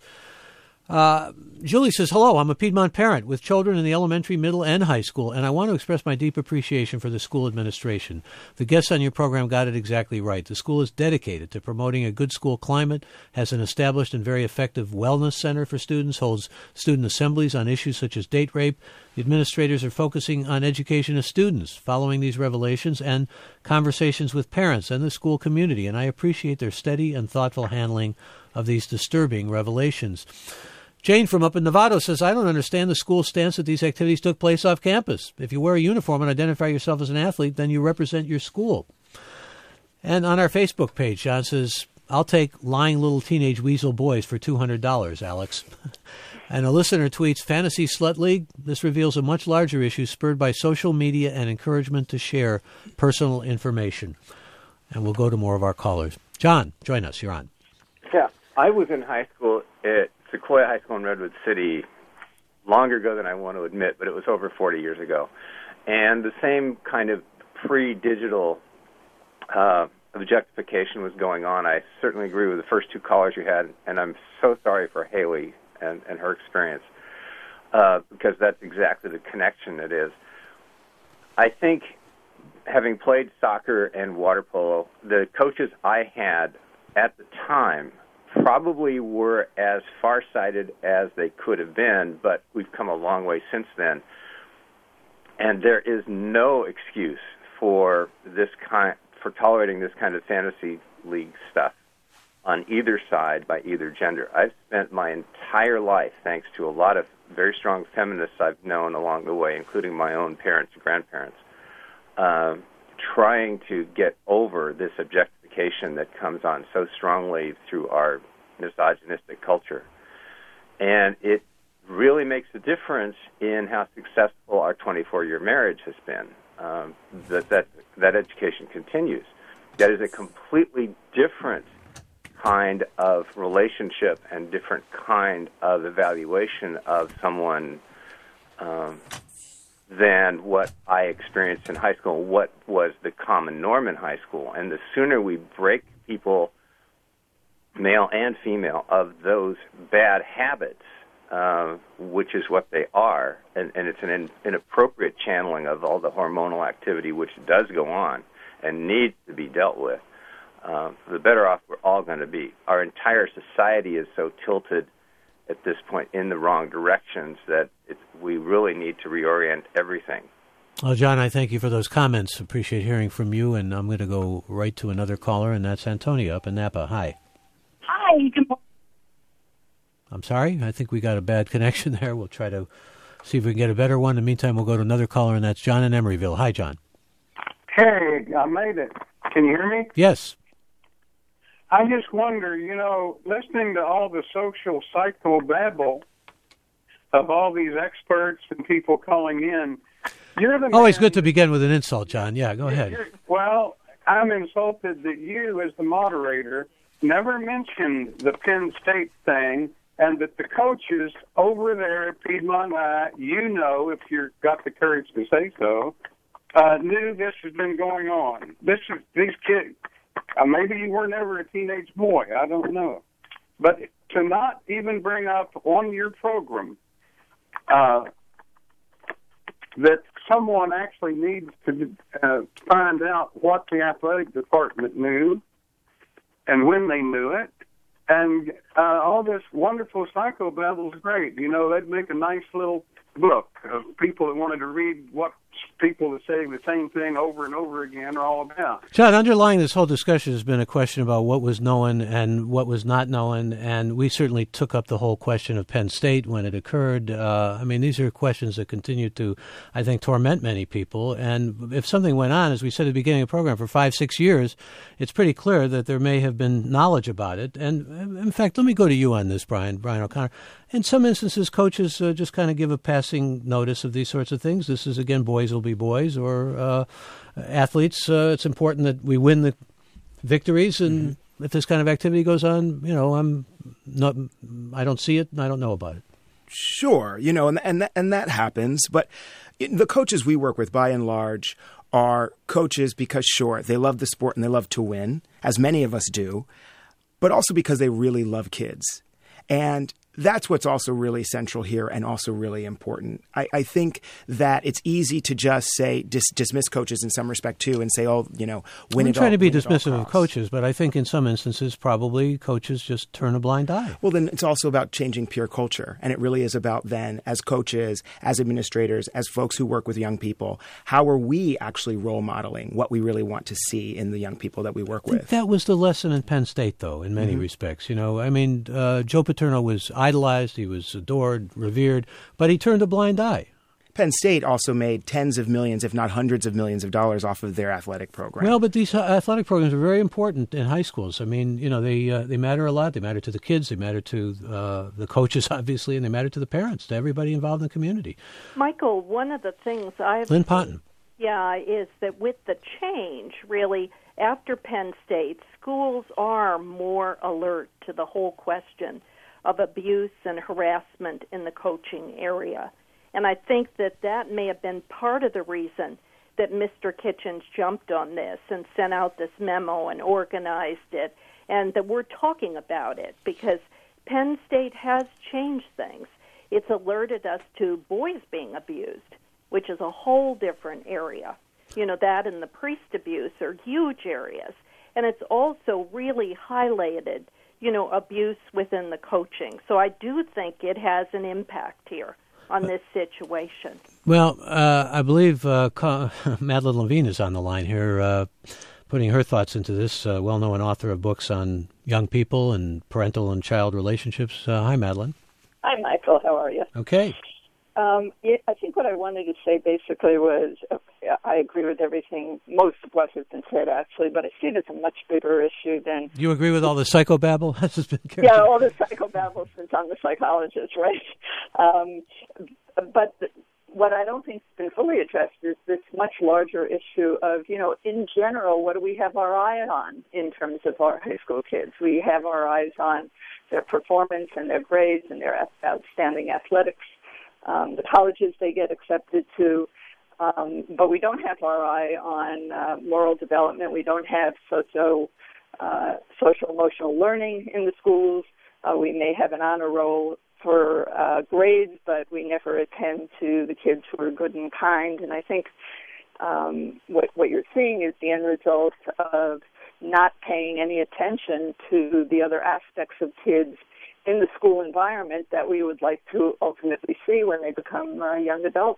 Uh, Julie says, hello, I'm a Piedmont parent with children in the elementary, middle, and high school, and I want to express my deep appreciation for the school administration. The guests on your program got it exactly right. The school is dedicated to promoting a good school climate, has an established and very effective wellness center for students, holds student assemblies on issues such as date rape. The administrators are focusing on education of students, following these revelations, and conversations with parents and the school community, and I appreciate their steady and thoughtful handling of these disturbing revelations. Jane from up in Novato says, I don't understand the school's stance that these activities took place off campus. If you wear a uniform and identify yourself as an athlete, then you represent your school. And on our Facebook page, John says, I'll take lying little teenage weasel boys for two hundred dollars, Alex. And a listener tweets, Fantasy Slut League. This reveals a much larger issue spurred by social media and encouragement to share personal information. And we'll go to more of our callers. John, join us. You're on. Yeah, I was in high school at Sequoia High School in Redwood City longer ago than I want to admit, but it was over forty years ago. And the same kind of pre-digital uh, objectification was going on. I certainly agree with the first two callers you had, and I'm so sorry for Haley and, and her experience, uh, because that's exactly the connection it is. I think, having played soccer and water polo, the coaches I had at the time probably were as far-sighted as they could have been, but we've come a long way since then. And there is no excuse for this kind, for tolerating this kind of fantasy league stuff on either side by either gender. I've spent my entire life, thanks to a lot of very strong feminists I've known along the way, including my own parents and grandparents, uh, trying to get over this objectification that comes on so strongly through our misogynistic culture. And it really makes a difference in how successful our twenty-four-year marriage has been, um, that, that that education continues. That is a completely different kind of relationship and different kind of evaluation of someone um, than what I experienced in high school, what was the common norm in high school. And the sooner we break people, male and female, of those bad habits, uh, which is what they are, and, and it's an in, inappropriate channeling of all the hormonal activity which does go on and needs to be dealt with, uh, the better off we're all going to be. Our entire society is so tilted at this point in the wrong directions that it, we really need to reorient everything. Well, John, I thank you for those comments. Appreciate hearing from you, and I'm going to go right to another caller, and that's Antonia up in Napa. Hi. Hi. Good morning. I'm sorry. I think we got a bad connection there. We'll try to see if we can get a better one. In the meantime, we'll go to another caller, and that's John in Emeryville. Hi, John. Hey, I made it. Can you hear me? Yes. I just wonder, you know, listening to all the social psychobabble of all these experts and people calling in, you're the Always man, good to begin with an insult, John. Yeah, go ahead. Well, I'm insulted that you, as the moderator, never mentioned the Penn State thing, and that the coaches over there at Piedmont High, you know, if you've got the courage to say so, uh, knew this has been going on. This is these kids. Uh, maybe you were never a teenage boy. I don't know. But to not even bring up on your program uh, that someone actually needs to uh, find out what the athletic department knew and when they knew it, and uh, all this wonderful psychobabble is great. You know, they'd make a nice little book of people that wanted to read what people that say the same thing over and over again are all about. John, underlying this whole discussion has been a question about what was known and what was not known, and we certainly took up the whole question of Penn State when it occurred. Uh, I mean, these are questions that continue to, I think, torment many people, and if something went on, as we said at the beginning of the program, for five, six years, it's pretty clear that there may have been knowledge about it. And, in fact, let me go to you on this, Brian, Brian O'Connor. In some instances, coaches uh, just kind of give a passing notice of these sorts of things. This is, again, boys will be boys, or uh, athletes. Uh, it's important that we win the victories, and mm-hmm. if this kind of activity goes on, you know, I'm not, I don't see it, and I don't know about it. Sure, you know, and and that, and that happens. But the coaches we work with, by and large, are coaches because, sure, they love the sport and they love to win, as many of us do, but also because they really love kids. And that's what's also really central here and also really important. I, I think that it's easy to just say dis, dismiss coaches in some respect too and say, oh, you know, win I'm it all. I'm trying to be win dismissive of coaches, but I think in some instances probably coaches just turn a blind eye. Well, then it's also about changing peer culture. And it really is about then, as coaches, as administrators, as folks who work with young people, how are we actually role modeling what we really want to see in the young people that we work with? That was the lesson in Penn State, though, in many mm-hmm. respects. You know, I mean, uh, Joe Paterno was idolized, he was adored, revered, but he turned a blind eye. Penn State also made tens of millions, if not hundreds of millions of dollars off of their athletic program. Well, but these uh, athletic programs are very important in high schools. I mean, you know, they uh, they matter a lot. They matter to the kids. They matter to uh, the coaches, obviously, and they matter to the parents, to everybody involved in the community. Michael, one of the things I've Lynn Ponton. Yeah, is that with the change, really, after Penn State, schools are more alert to the whole question of abuse and harassment in the coaching area. And I think that that may have been part of the reason that Mister Kitchens jumped on this and sent out this memo and organized it, and that we're talking about it because Penn State has changed things. It's alerted us to boys being abused, which is a whole different area. You know, that and the priest abuse are huge areas. And it's also really highlighted, you know, abuse within the coaching. So I do think it has an impact here on this situation. Well, uh, I believe uh, Madeline Levine is on the line here, uh, putting her thoughts into this, uh, well-known author of books on young people and parental and child relationships. Uh, hi, Madeline. Hi, Michael. How are you? Okay. Um, yeah, I think what I wanted to say basically was okay, I agree with everything, most of what has been said, actually, but I see it as a much bigger issue than... You agree with all the psychobabble? Yeah, all the psychobabble since I'm the psychologist, right? Um, but the, what I don't think has been fully addressed is this much larger issue of, you know, in general, what do we have our eye on in terms of our high school kids? We have our eyes on their performance and their grades and their outstanding athletics. Um, the colleges they get accepted to, um, but we don't have our eye on uh, moral development. We don't have socio, uh, social emotional learning in the schools. Uh, we may have an honor roll for uh, grades, but we never attend to the kids who are good and kind. And I think um, what, what you're seeing is the end result of not paying any attention to the other aspects of kids in the school environment that we would like to ultimately see when they become uh, young adults.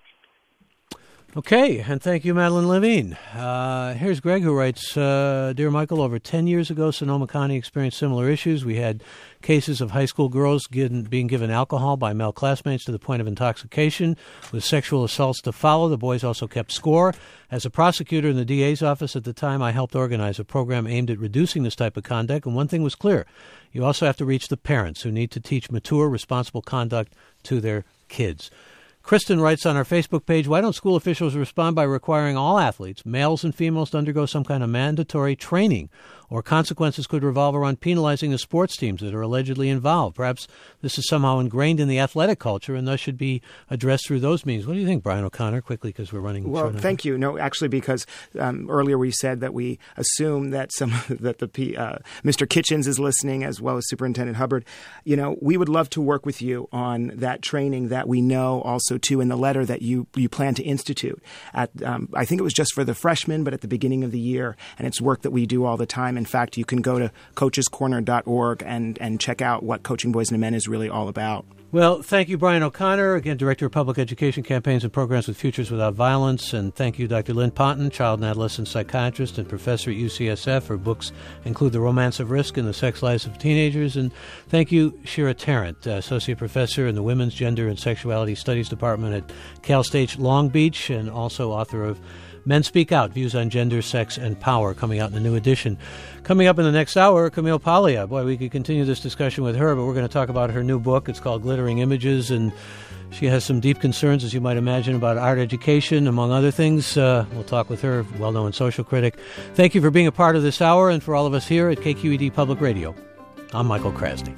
Okay, and thank you, Madeline Levine. Uh, here's Greg, who writes, uh, Dear Michael, over ten years ago, Sonoma County experienced similar issues. We had cases of high school girls given, being given alcohol by male classmates to the point of intoxication, with sexual assaults to follow. The boys also kept score. As a prosecutor in the D A's office at the time, I helped organize a program aimed at reducing this type of conduct, and one thing was clear. You also have to reach the parents, who need to teach mature, responsible conduct to their kids. Kristen writes on our Facebook page, why don't school officials respond by requiring all athletes, males and females, to undergo some kind of mandatory training? Or consequences could revolve around penalizing the sports teams that are allegedly involved. Perhaps this is somehow ingrained in the athletic culture and thus should be addressed through those means. What do you think, Brian O'Connor, quickly, because we're running Well, short thank you. No, actually, because um, earlier we said that we assume that some that the uh, Mister Kitchens is listening, as well as Superintendent Hubbard. You know, we would love to work with you on that training that we know also, too, in the letter that you, you plan to institute. At um, I think it was just for the freshmen, but at the beginning of the year, and it's work that we do all the time. In fact, you can go to coaches corner dot org and, and check out what Coaching Boys and Men is really all about. Well, thank you, Brian O'Connor, again, Director of Public Education Campaigns and Programs with Futures Without Violence. And thank you, Doctor Lynn Ponton, child and adolescent psychiatrist and professor at U C S F. Her books include The Romance of Risk and The Sex Lives of Teenagers. And thank you, Shira Tarrant, Associate Professor in the Women's Gender and Sexuality Studies Department at Cal State Long Beach, and also author of Men Speak Out, Views on Gender, Sex, and Power, coming out in the new edition. Coming up in the next hour, Camille Paglia. Boy, we could continue this discussion with her, but we're going to talk about her new book. It's called Glittering Images, and she has some deep concerns, as you might imagine, about art education, among other things. Uh, we'll talk with her, well-known social critic. Thank you for being a part of this hour, and for all of us here at K Q E D Public Radio. I'm Michael Krasny.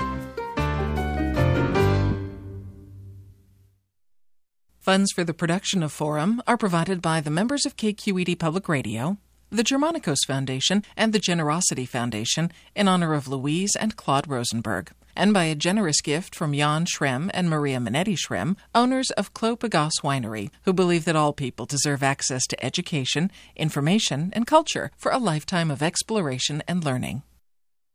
Funds for the production of Forum are provided by the members of K Q E D Public Radio, the Germanicos Foundation, and the Generosity Foundation in honor of Louise and Claude Rosenberg, and by a generous gift from Jan Schrem and Maria Minetti Schrem, owners of Clos Pegase Winery, who believe that all people deserve access to education, information, and culture for a lifetime of exploration and learning.